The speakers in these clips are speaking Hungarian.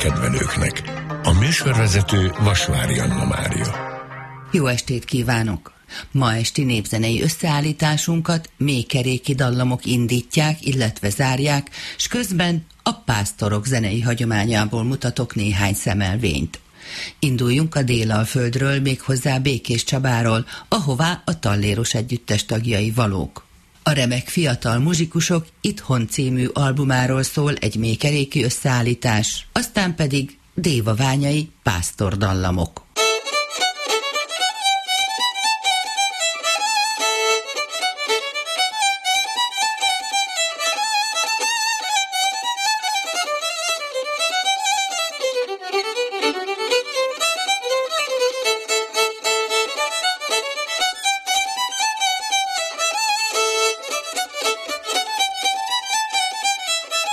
zenekedvelőknek. A műsorvezető Vasvári Anna Mária. Jó estét kívánok! Ma esti népzenei összeállításunkat mélykeréki dallamok indítják, illetve zárják, s közben a pásztorok zenei hagyományából mutatok néhány szemelvényt. Induljunk a Délalföldről, méghozzá Békés Csabáról, ahová a Talléros Együttes tagjai valók. A remek fiatal muzsikusok Itthon című albumáról szól egy mélykeréki összeállítás, aztán pedig dévaványai pásztordallamok.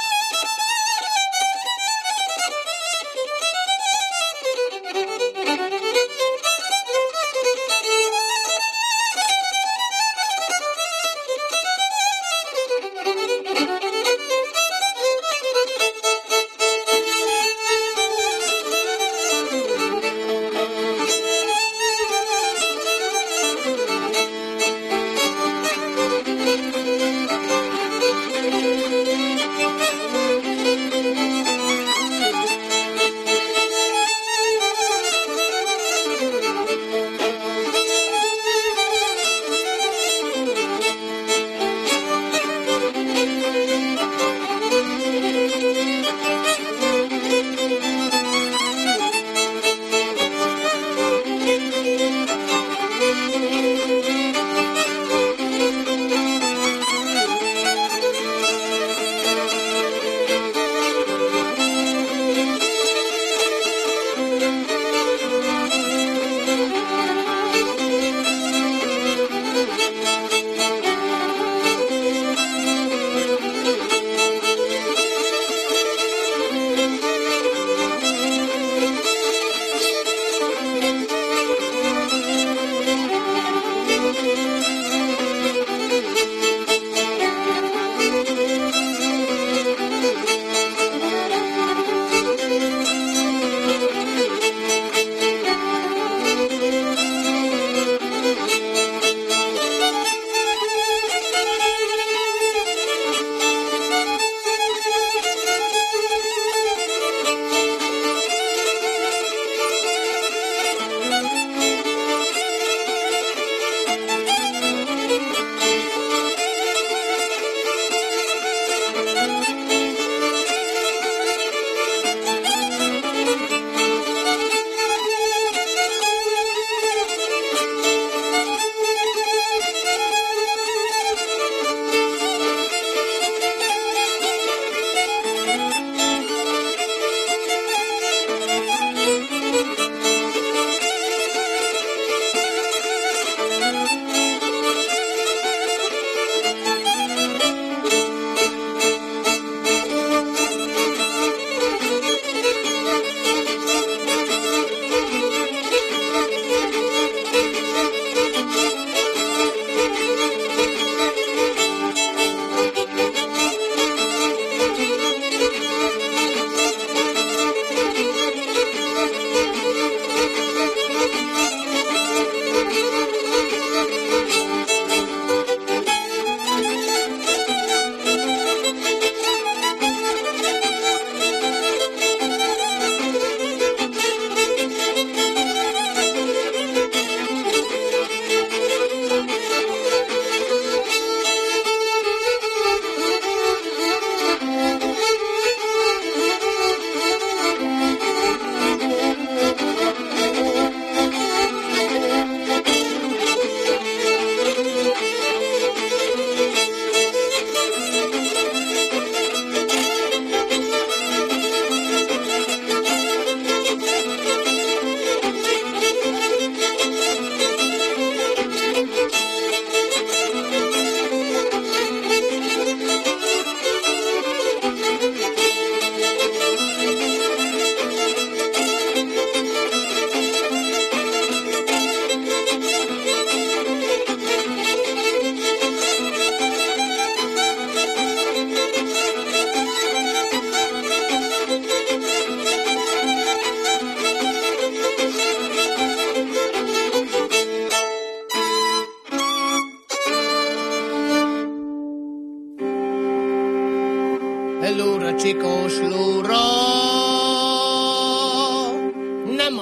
Thank you.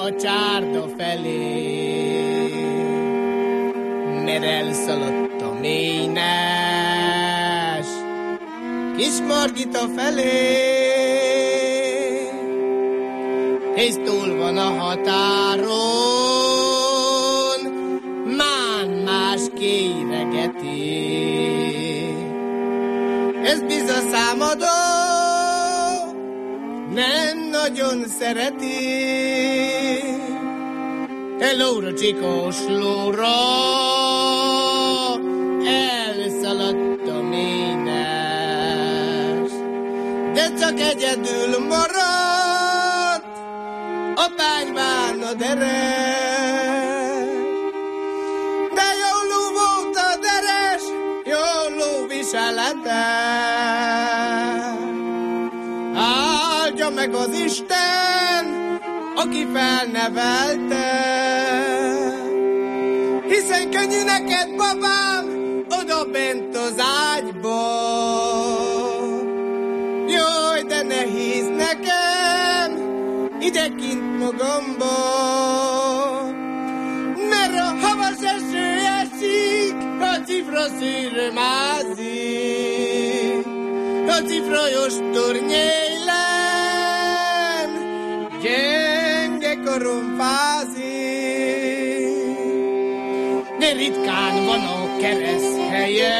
a csárda felé, mert elszaladt a mélynes kis Margita felé, és túl van a határon, mán más kéregeti. Ez biza számadó, nem nagyon szereti. Lóra, csikós lóra, elszaladt a ménes, de csak egyedül maradt a bányván a deres. De jó ló volt a deres, jó ló viselete. Áldja meg az Isten, aki felnevelte. Hiszen könnyű neked, babám, oda bent az ágyba. Jaj, de nehéz nekem, idekint magamba. Mert a havas eső esik, a cifra szűrő mázik, a cifra jostor nyélen, gyenge korom fázik. De ritkán van a kereszthelye,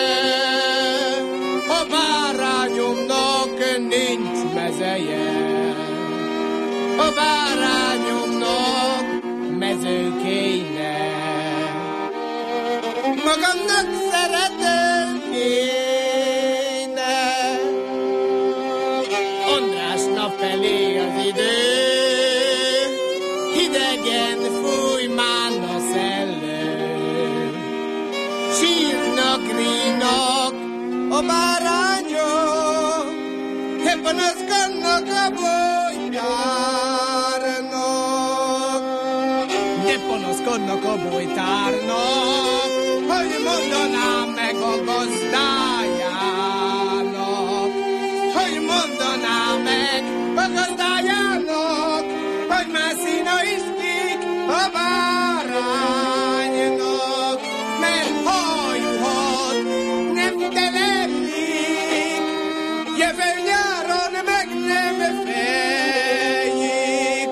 a bárányomnak nincs mezeje. A bárányomnak mező kéne, magamnak szerető kéne. Andrásnak felé az idő, hidegen fúj mán a szellő. Sírnak, rínak a bárányok, panaszkodnak a bolytárnak. De panaszkodnak a bolytárnak, hogy mondanám meg a gazdájának. Hogy mondanám meg a gazdájának, hogy már szína is kik a báránynak. Mert hajuhat nem telelik, jövő nyáron meg nem fejik.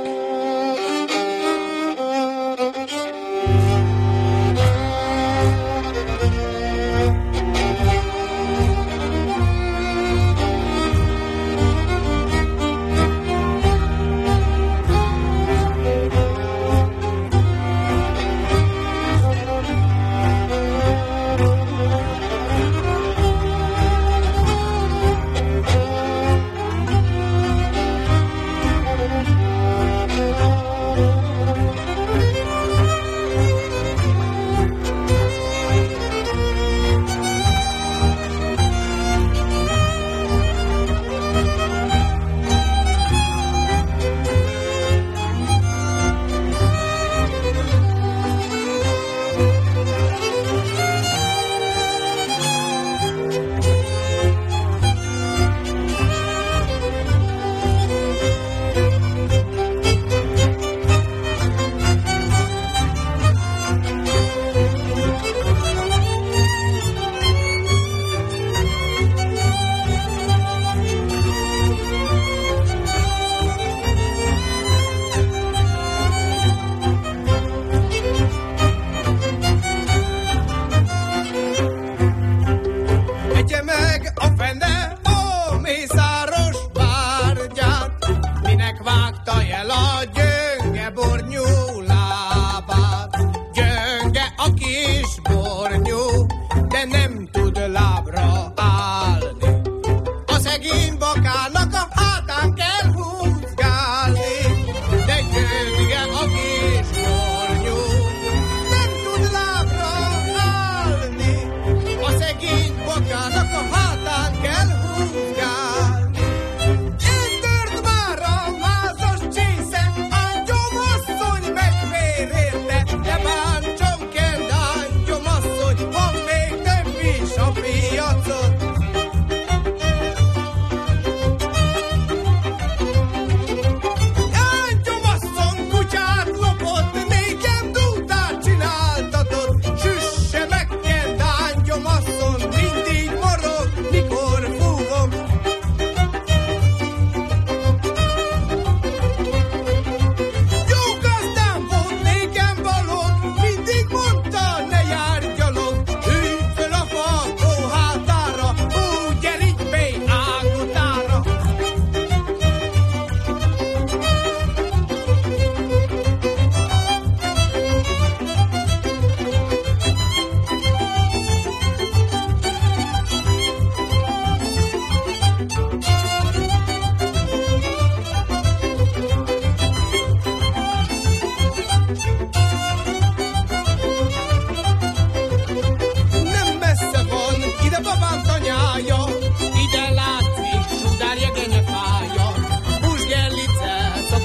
Én tört már a mázas csésze, a gyomaszony meg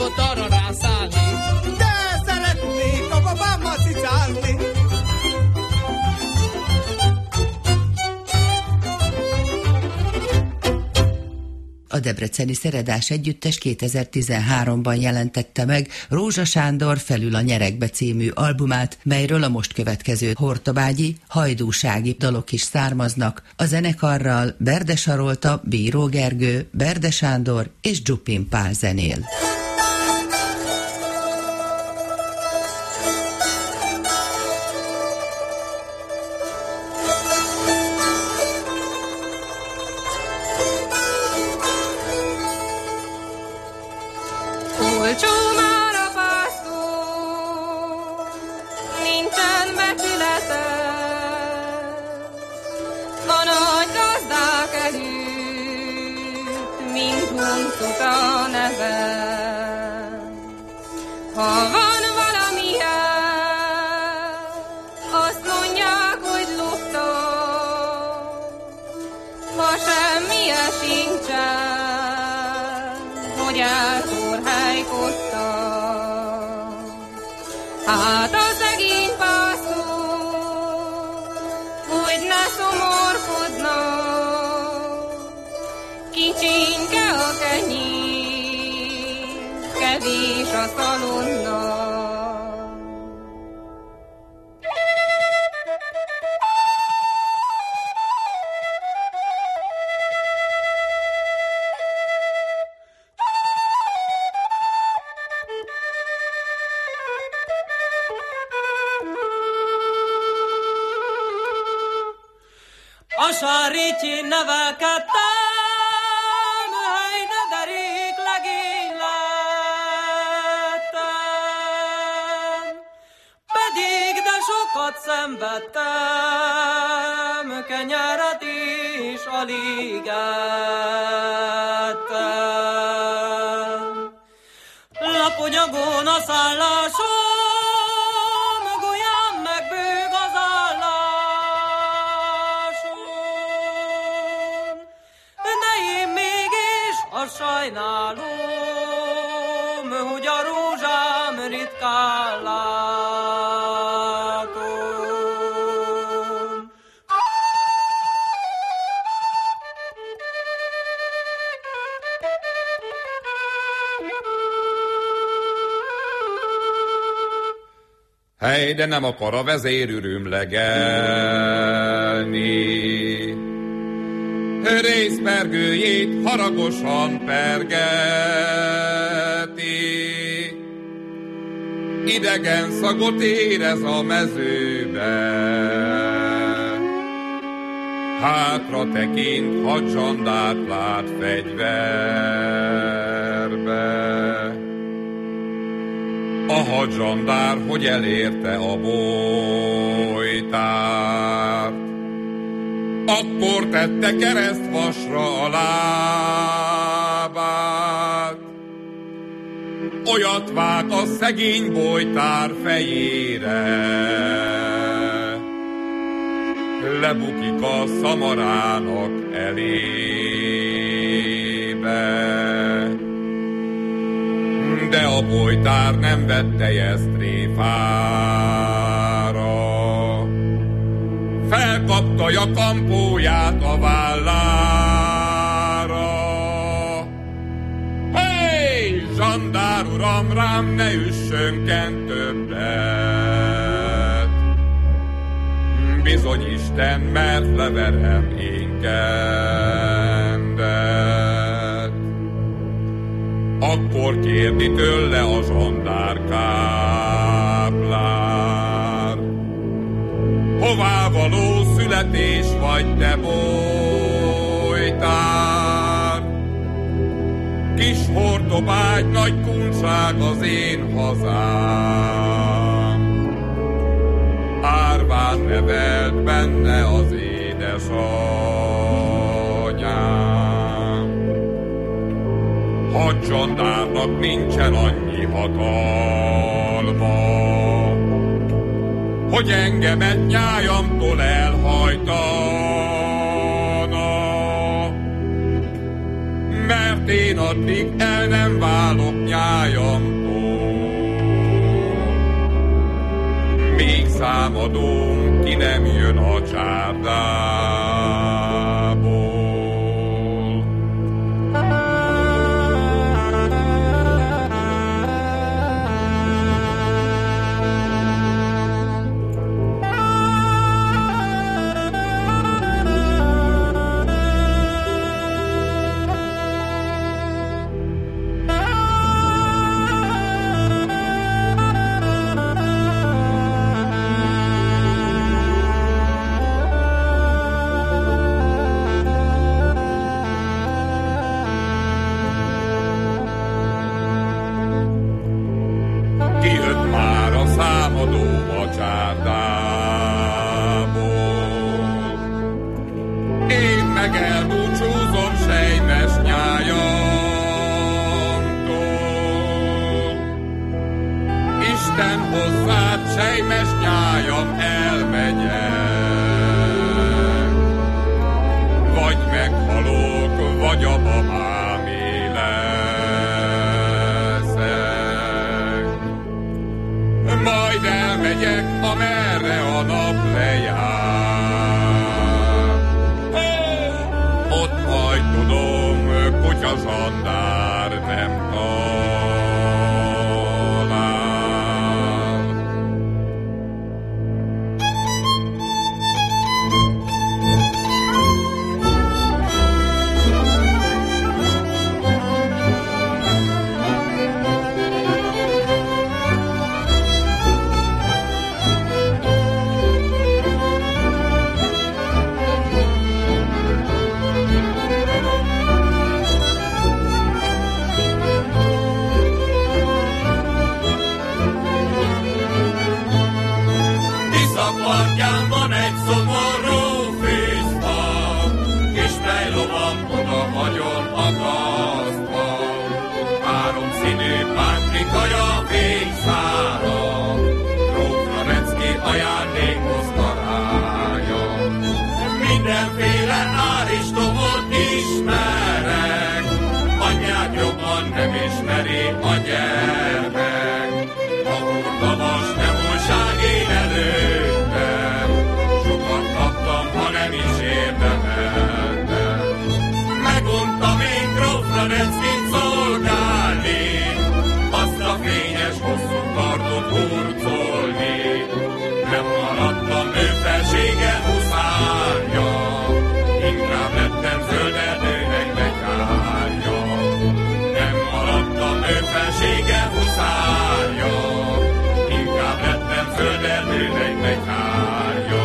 napot arra rászállni, de szeretnék a babámmal cicázni. A debreceni Szeredás Együttes 2013-ban jelentette meg Rózsa Sándor Felül a nyeregbe című albumát, melyről a most következő hortobágyi, hajdúsági dalok is származnak. A zenekarral Berde Sarolta, Bíró Gergő, Berde Sándor és Dzsupin Pál zenél. Hát a szegény pásztor, hogy ne szomorkodna, kicsinke a kenyér, kevés a szalonna. A sárítjén nevelkedtem, hely de derék legény lettem, pedig de sokat szenvedtem, kenyeret is alig ettem. Laponyagon a szállásom, gulyám meg bőg az állásom, de én mégis azt sajnálom, hogy a rózsám ritkán látom. Hely, de nem akar a vezér ürümlegelni. Rézpergőjét haragosan pergeti. Idegen szagot érez a mezőbe. Hátra tekint, hadzsandát lát fegyverbe. A hadzsandár, hogy elérte a bojtárt, akkor tette keresztvasra a lábát. Olyat vág a szegény bojtár fejére, lebukik a szamarának elébe. De a bojtár nem vette ezt tréfára, felkapta jakampóját a vállára. Hey, zsandár uram, rám ne üssönken többet, bizony Isten, mert leverem én kendet. Akkor kérdi tőle a zsandárkáplár, hová való születés vagy te bojtár? Kis Hortobágy, nagy kunság az én hazám, árván nevelt benne az édesanyám. Hadzsandárnak nincsen annyi hatalma, hogy engemet nyájamtól elhajtana, mert én addig el nem válok nyájamtól. Még számadom, ki nem jön a csárdából. Sejmes nyájam, elmegyek, vagy meghalok, vagy a babámé leszek. Majd elmegyek, amerre a nap lejár. Ott majd tudom, kutya zsandár nem nem ismeri a gyermek. A hurdamas nem újság én előttem, sokat kaptam, ha nem is érdemeltem. Meguntam én grófra Reckit szolgálni, azt a fényes hosszú kardot hurcolni. Nem maradtam ő felsége huszárja, inkább lettem zölderdőnek betyárja. Ő felsége huszárja, inkább lettem földerdőnek betyárja.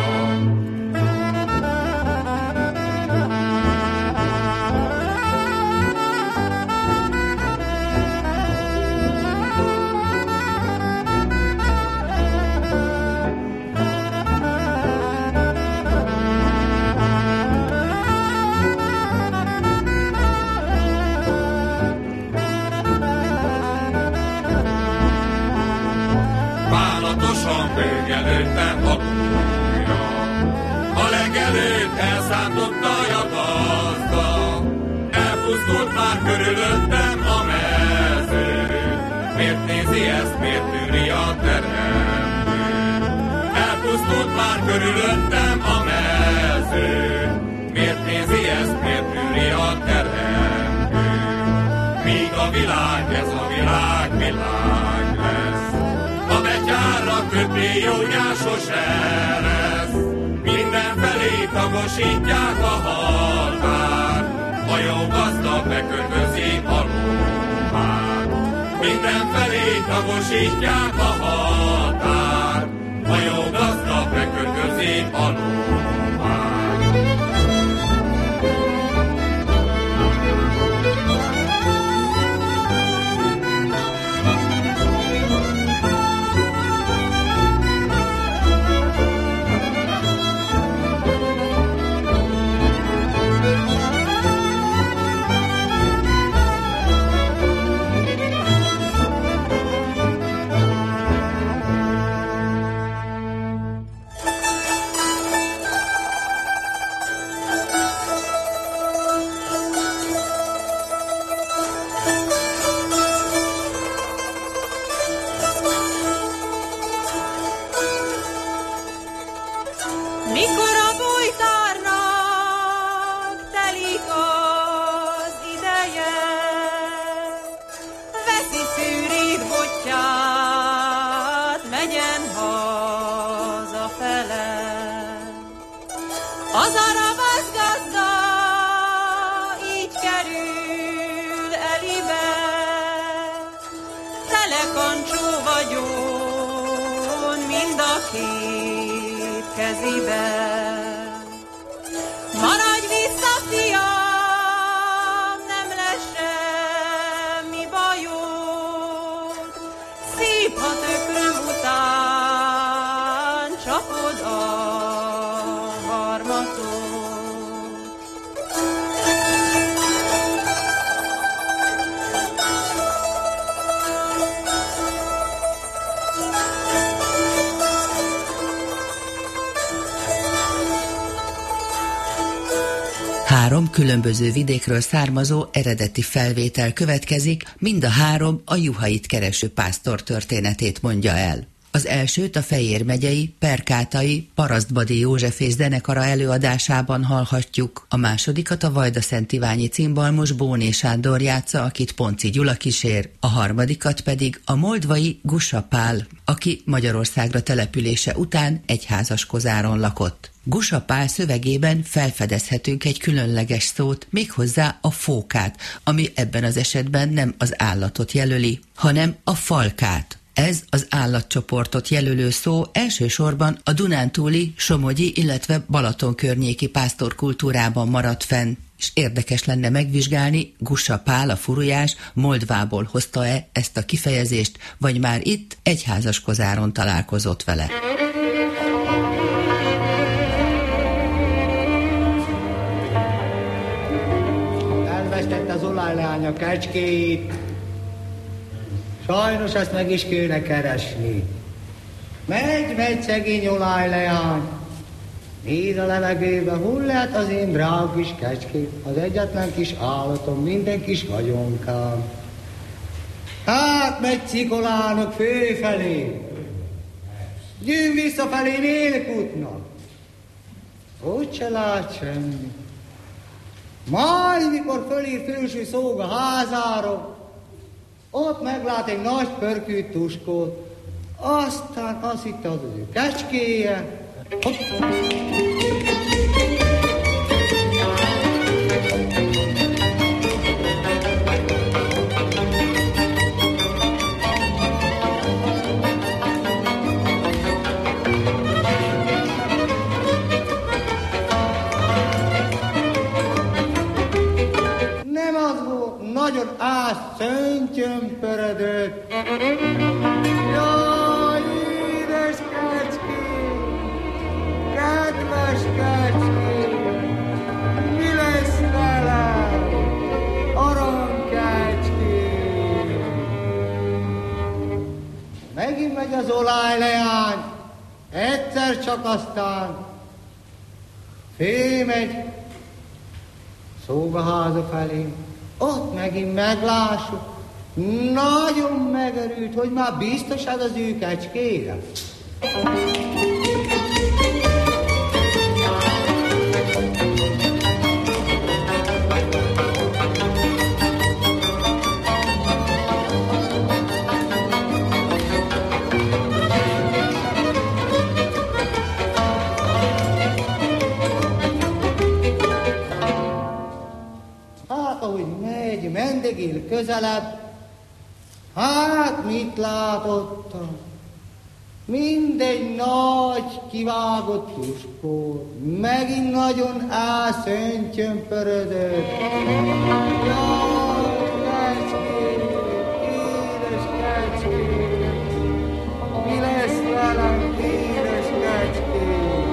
Előttem a túlja, a legelőtt elszántotta a gazda, elpusztult már körülöttem a mező. Miért nézi ezt, miért tűri a teremtő? Elpusztult már körülöttem a mező, miért nézi ezt, miért tűri a teremtő? Míg a világ, ez a világ, világ lesz, a betyárra kötni jónyásos eresz. Mindenfelé tagosítják a határ, a jó gazda bekötözi a lóvát. Mindenfelé tagosítják a határ, a jó gazda bekötözi a lóvát. adjon mind a két keziben. Maradj vissza, fiam, nem lesz semmi bajod, szép, ha tököm után csapod a harmatot. Három különböző vidékről származó eredeti felvétel következik, mind a három a juhait kereső pásztor történetét mondja el. Az elsőt a Fejér megyei Perkátai Parasztbady Józsefész zenekara előadásában hallhatjuk, a másodikat a Vajdaszántiványi cimbalmos Bóné Sándor játsza, akit Ponci Gyula kísér, a harmadikat pedig a moldvai Gussa Pál, aki Magyarországra települése után egyházaskozáron lakott. Gussa Pál szövegében felfedezhetünk egy különleges szót, méghozzá a fókát, ami ebben az esetben nem az állatot jelöli, hanem a falkát. Ez az állatcsoportot jelölő szó elsősorban a dunántúli, somogyi, illetve Balaton környéki pásztorkultúrában maradt fenn, és érdekes lenne megvizsgálni, Gussa Pál, a furujás Moldvából hozta-e ezt a kifejezést, vagy már itt egyházaskozáron találkozott vele. Elvesztette az olajleány a kecskéit, sajnos ezt meg is kéne keresni. Megy szegény olajleány, néz a levegőbe, hol lehet az én drága kis kecském, az egyetlen kis állatom, minden kis vagyonkám. Hát megy cikolának főfelé, gyűn visszafelé nélkutnak, úgy se lát semmi. Majd mikor fölír főső szóg a házára, ott meglát egy nagy pörkű tuskót, aztán azt hitte az ő kecskéje. Nem az volt, nagyon átszöntyömpörödött. Jaj, édes kecském, kedves kecském, mi lesz velem, aranykecském? Megint megy az olajleány, egyszer csak aztán félmegy szóbaháza felé. Ott megint meglássuk, nagyon megerült, hogy már biztos ez az ő kecskéje. Mendegél közelebb, hát mit látottam? Mindegy nagy kivágott tuskó, megint nagyon elszöntyömpörödött. Jaj, kecském, édes kecském, mi lesz velem, édes kecském?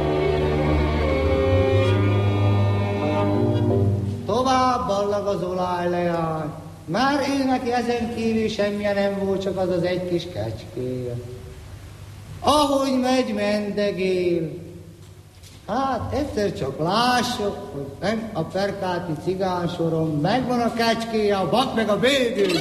Tovább ballag az olajleány, már ő neki ezen kívül semmilyen nem volt, csak az egy kis kecskéje. Ahogy megy, mendegél, hát egyszer csak lássuk, hogy nem a perkáti cigánsoron megvan a kecskéje, a bak meg a bőgő.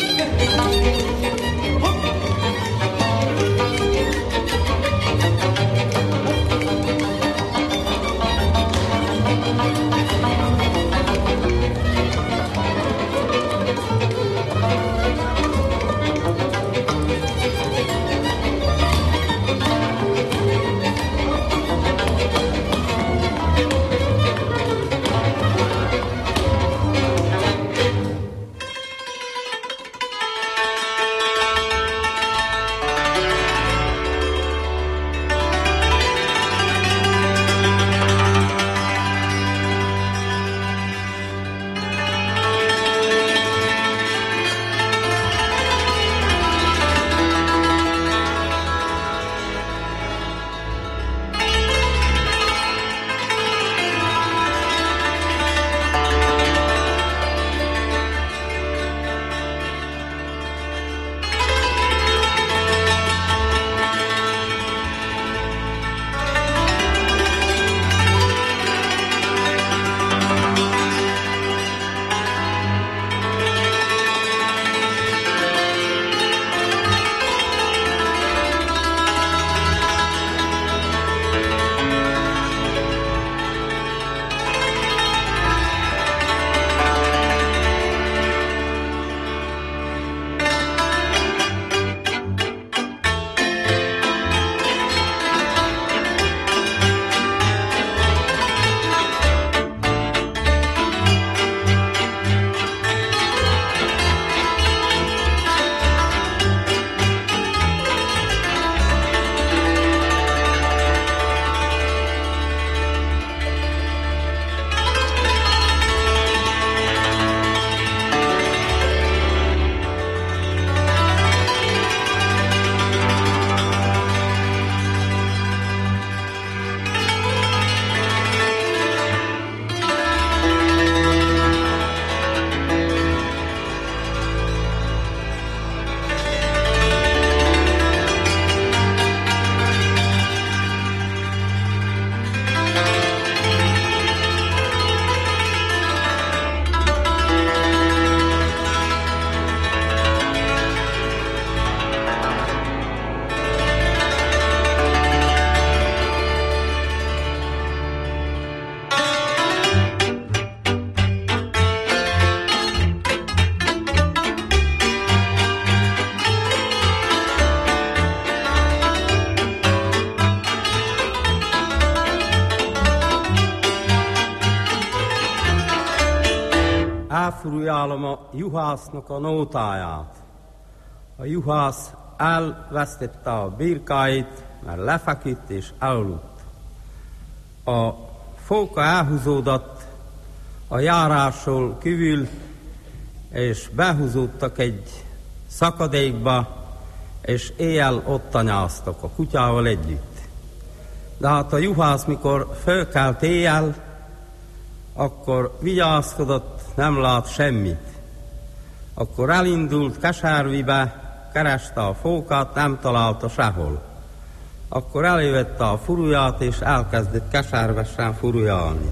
ráfurujálom a juhásznak a nótáját. A juhász elvesztette a birkáit, mert lefeküdt és elaludt. A fóka elhúzódott a járásról kívül, és behúzódtak egy szakadékba, és éjjel ott tanyáztak a kutyával együtt. De hát a juhász, mikor fölkelt éjjel, akkor vigyázkodott, nem lát semmit. Akkor elindult Keservibe, kereste a fókát, nem találta sehol. Akkor elővette a furuját, és elkezdett keservesen furujálni.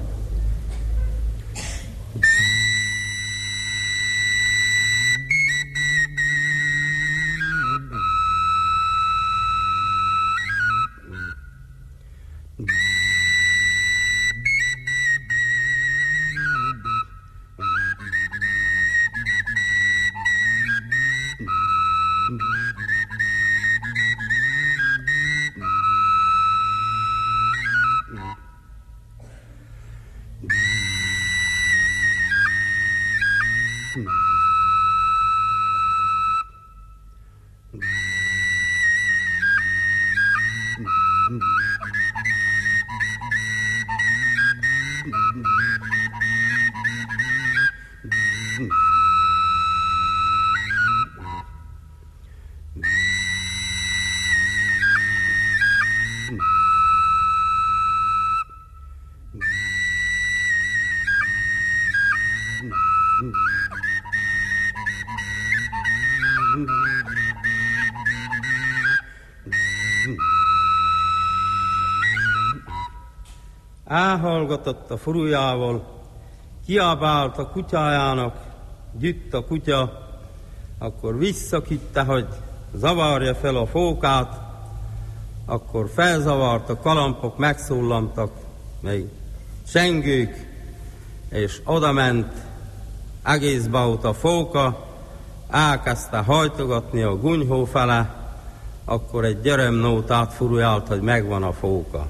Elhallgatott a furujával, kiabált a kutyájának, gyütt a kutya, akkor visszaküldte, hogy zavarja fel a fókát, akkor felzavart, a kalampok megszólaltak, még csengők, és odament, egészbe volt a fóka, elkezdte hajtogatni a gunyhó fele, akkor egy gyeremnótát furujált, hogy megvan a fóka.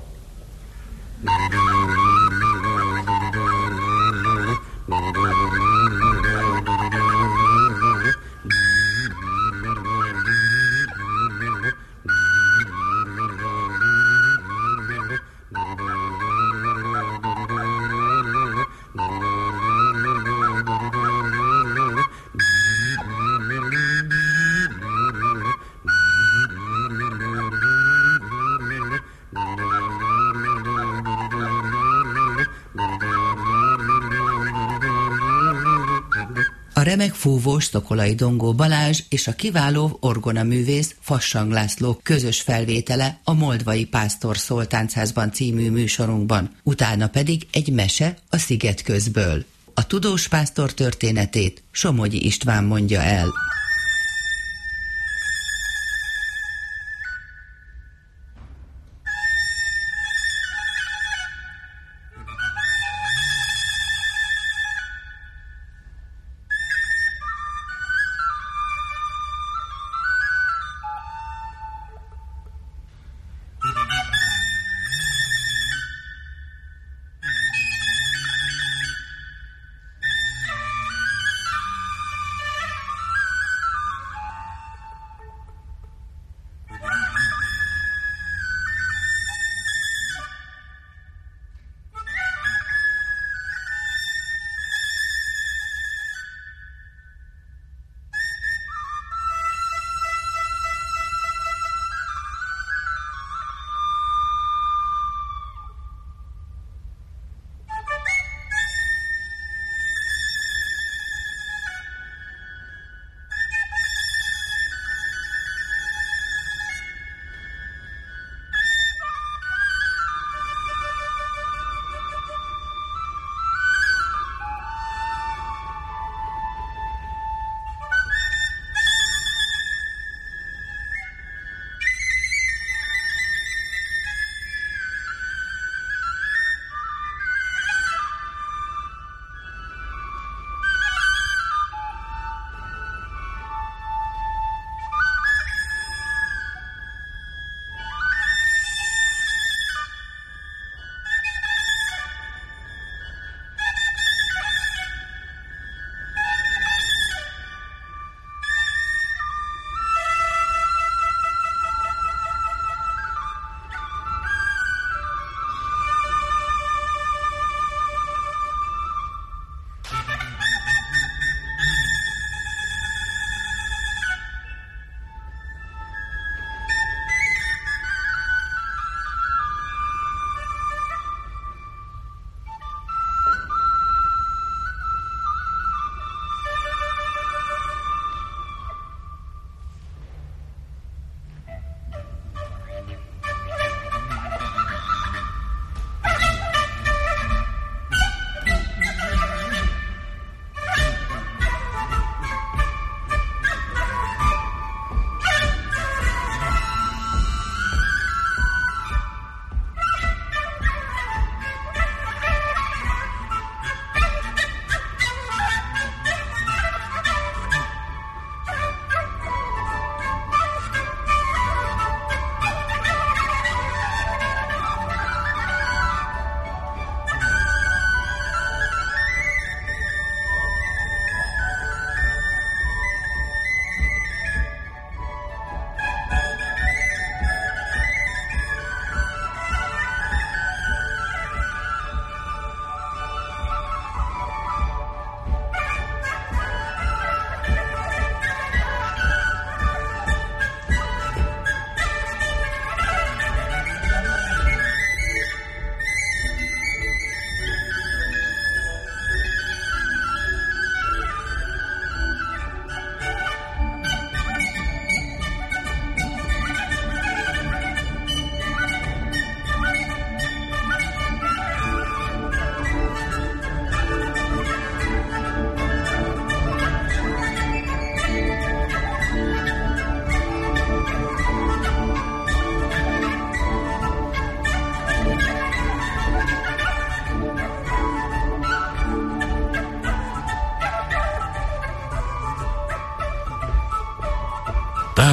A remek fúvós Szokolai Dongó Balázs és a kiváló orgonaművész Fassang László közös felvétele a Moldvai Pásztor Szóltáncházban című műsorunkban, utána pedig egy mese a Szigetközből. A tudós pásztor történetét Somogyi István mondja el.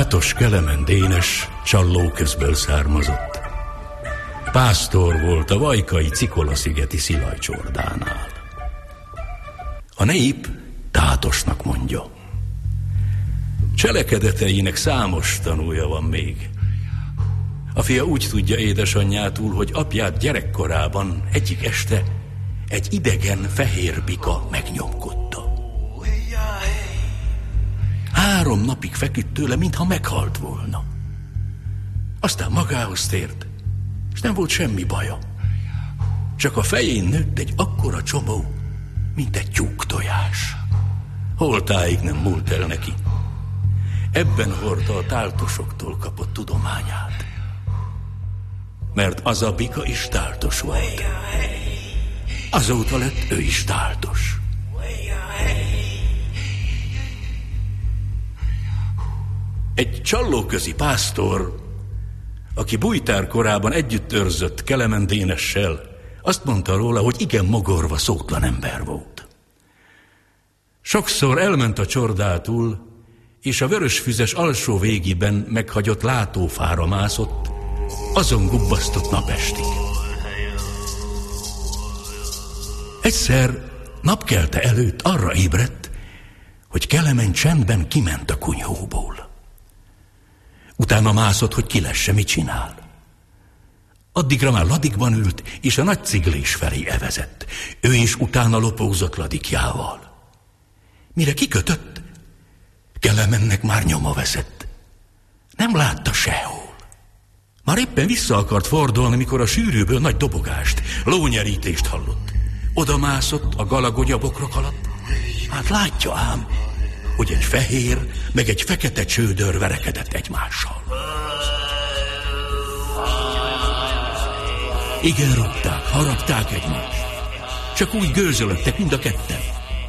Tátos Kelemen Dénes Csalló közből származott. Pásztor volt a vajkai Cikola-szigeti Szilajcsordánál. A nép Tátosnak mondja. Cselekedeteinek számos tanúja van még. A fia úgy tudja édesanyjától, hogy apját gyerekkorában egyik este egy idegen fehér bika megnyomkodta. 3 napig feküdt tőle, mintha meghalt volna. Aztán magához tért, és nem volt semmi baja. Csak a fején nőtt egy akkora csomó, mint egy tyúktojás. Holtáig nem múlt el neki. Ebben hordta a táltosoktól kapott tudományát. Mert az a bika is táltos volt. Azóta lett ő is táltos. Egy csallóközi pásztor, aki bújtár korában együtt őrzött Kelemen Dénessel, azt mondta róla, hogy igen mogorva, szótlan ember volt. Sokszor elment a csordától, és a vörösfüzes alsó végiben meghagyott látófára mászott, azon gubbasztott napestig. Egyszer napkelte előtt arra ébredt, hogy Kelemen csendben kiment a kunyhóból. Utána mászott, hogy ki lesse, mit csinál. Addigra már ladikban ült, és a nagy ciglés felé evezett. Ő is utána lopózott ladikjával. Mire kikötött, Kelemennek már nyoma veszett. Nem látta sehol. Már éppen vissza akart fordulni, mikor a sűrűből nagy dobogást, lónyerítést hallott. Oda mászott a galagonyabokrok alatt. Hát látja ám, hogy egy fehér, meg egy fekete csődör verekedett egymással. Igen, rúgták, harapták egymást. Csak úgy gőzölöttek mind a ketten.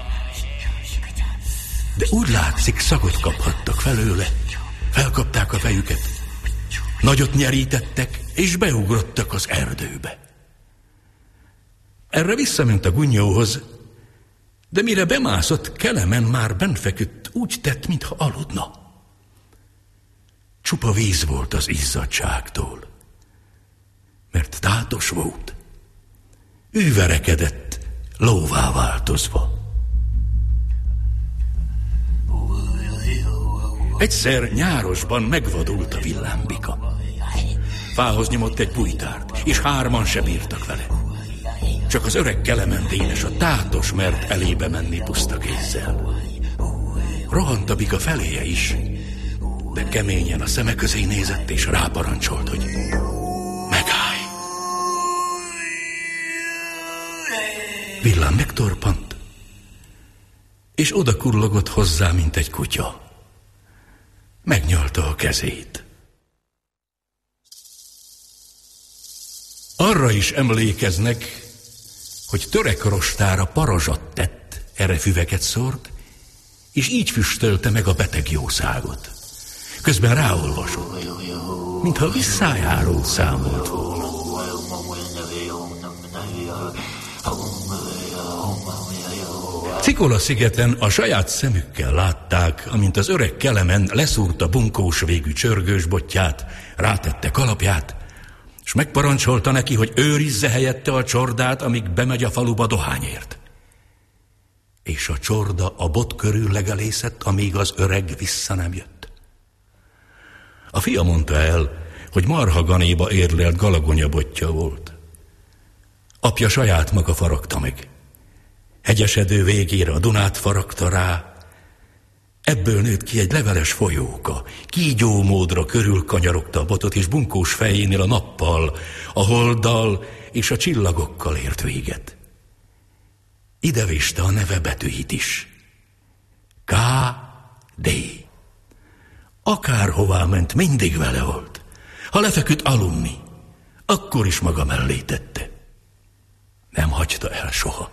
De úgy látszik, szagot kaphattak felőle. Felkapták a fejüket. Nagyot nyerítettek, és beugrottak az erdőbe. Erre visszament a gunnyóhoz, de mire bemászott, Kelemen már bent feküdt, úgy tett, mintha aludna. Csupa víz volt az izzadságtól, mert tátos volt. Ő verekedett, lóvá változva. Egyszer nyárosban megvadult a villámbika. Fához nyomott egy bújtárt, és 3 se bírtak vele. Csak az öreg Kelemen Dénes, a tátos mert elébe menni puszta kézzel. Rohant a bika feléje is, de keményen a szeme közé nézett, és ráparancsolt, hogy megállj. Villám megtorpant, és oda kurlogott hozzá, mint egy kutya. Megnyalta a kezét. Arra is emlékeznek, hogy törekrostára parazsat tett, erre füveket szórt, és így füstölte meg a beteg jószágot. Közben ráolvasott, mintha visszájáról számolt volna. Cikola-szigeten a saját szemükkel látták, amint az öreg Kelemen leszúrta bunkós végű csörgős botját, rátette kalapját, és megparancsolta neki, hogy őrizze helyette a csordát, amíg bemegy a faluba dohányért. És a csorda a bot körül legelészett, amíg az öreg vissza nem jött. A fia mondta el, hogy marhaganéba érlelt galagonyabotja volt. Apja saját maga faragta meg. Hegyesedő végére a Dunát faragta rá. Ebből nőtt ki egy leveles folyóka. Kígyó módra körülkanyarogta a botot, és bunkós fejénél a nappal, a holddal és a csillagokkal ért véget. Ide viste a neve betűit is. K.D. Akárhová ment, mindig vele volt. Ha lefeküdt aludni, akkor is maga mellé tette. Nem hagyta el soha.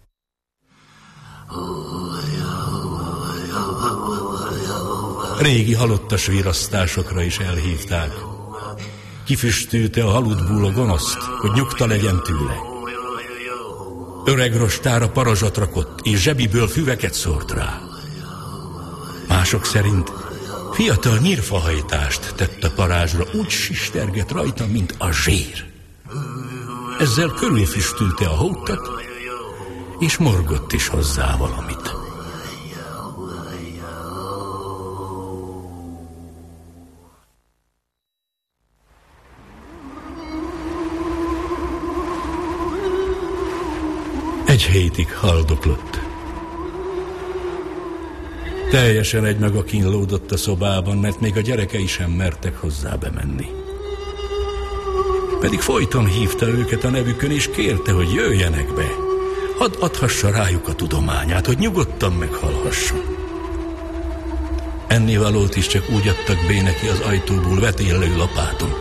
Régi halottas virasztásokra is elhívták. Kifüstülte a haludból a gonoszt, hogy nyugta legyen tőle. Öreg rostára parazsat rakott, és zsebiből füveket szórt rá. Mások szerint Fiatal nyírfahajtást tett a parázsra, úgy sistergett rajta, mint a zsér. Ezzel körülfüstülte a hótat, és morgott is hozzá valamit. Egy hétig haldoklott. Teljesen egymaga kínlódott a szobában, mert még a gyerekei sem mertek hozzá bemenni. Pedig folyton hívta őket a nevükön, és kérte, hogy jöjjenek be. Hadd adhassa rájuk a tudományát, hogy nyugodtan meghalhasson. Ennivalót is csak úgy adtak be neki az ajtóból vetéllő lapáton.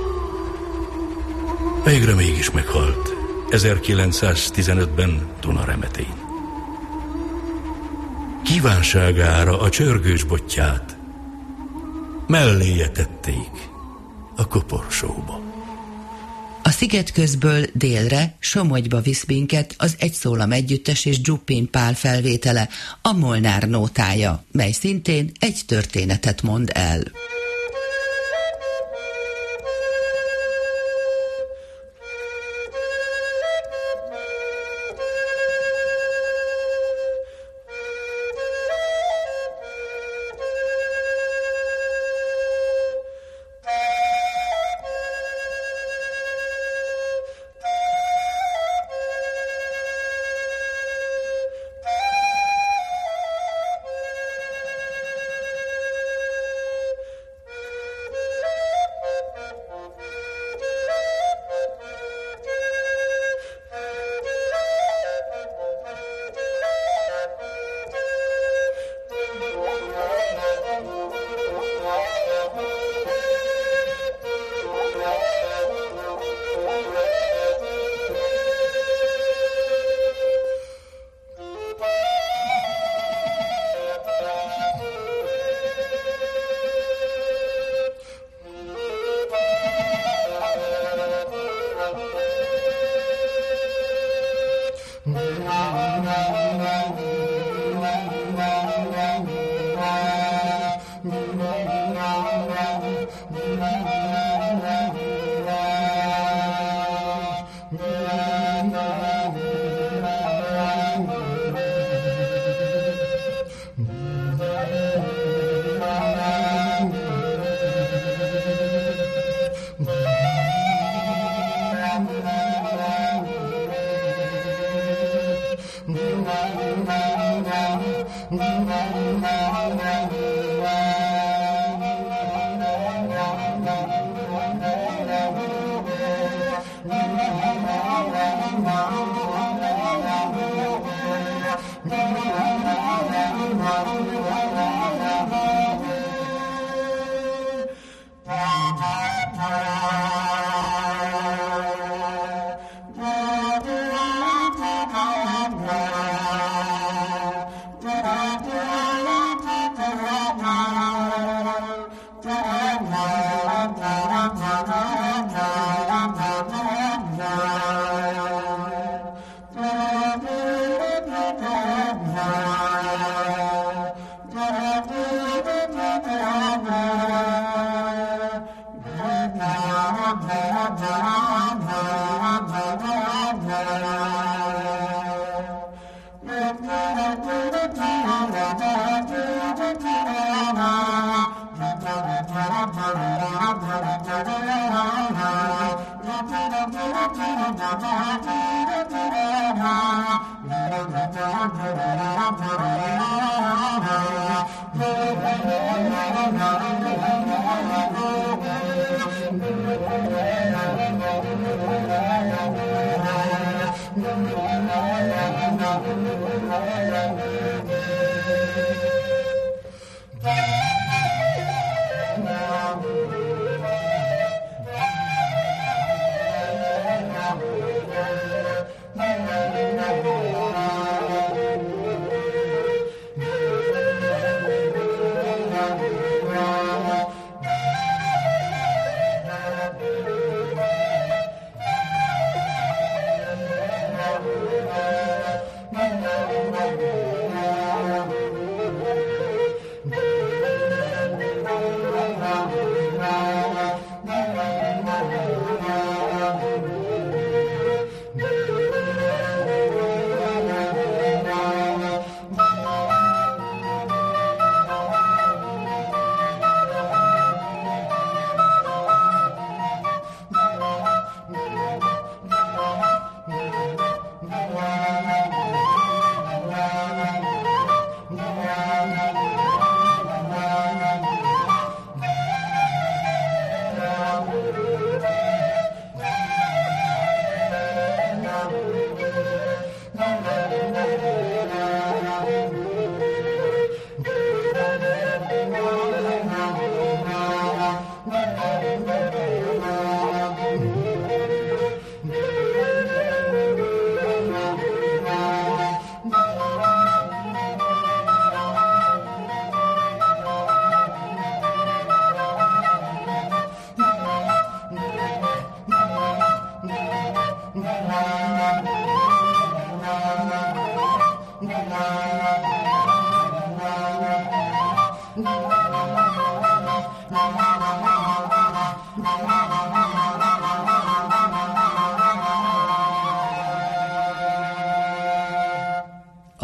Végre mégis meghalt, 1915-ben Dunaremetén. Kívánságára a csörgős botját melléje tették a koporsóba. A sziget közből délre Somogyba visz minket az Egy szólam együttes és Dzsuppin Pál felvétele, a Molnár nótája, mely szintén egy történetet mond el.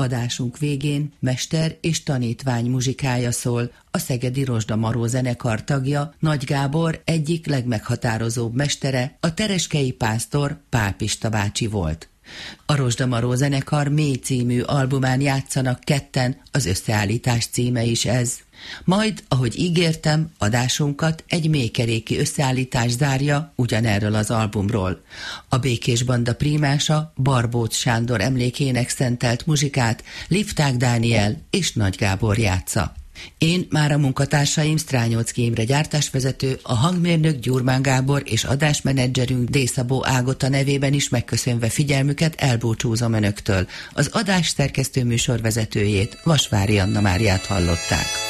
Adásunk végén mester és tanítvány muzsikája szól, a Szegedi Rozsda Maró zenekar tagja, Nagy Gábor egyik legmeghatározóbb mestere, a tereskei pásztor Pál Pista bácsi volt. A Rozsda Maró zenekar Mély című albumán játszanak ketten, az összeállítás címe is ez. Majd, ahogy ígértem, adásunkat egy mélykeréki összeállítás zárja ugyanerről az albumról. A Békés Banda prímása Barbóc Sándor emlékének szentelt muzsikát Lifták Dániel és Nagy Gábor játsza. Én már a munkatársaim Strányóczky Imre gyártásvezető, a hangmérnök Gyurmán Gábor és adásmenedzserünk D. Szabó Ágota nevében is megköszönve figyelmüket elbúcsúzom önöktől. Az adás szerkesztő műsorvezetőjét, Vasvári Anna Máriát hallották.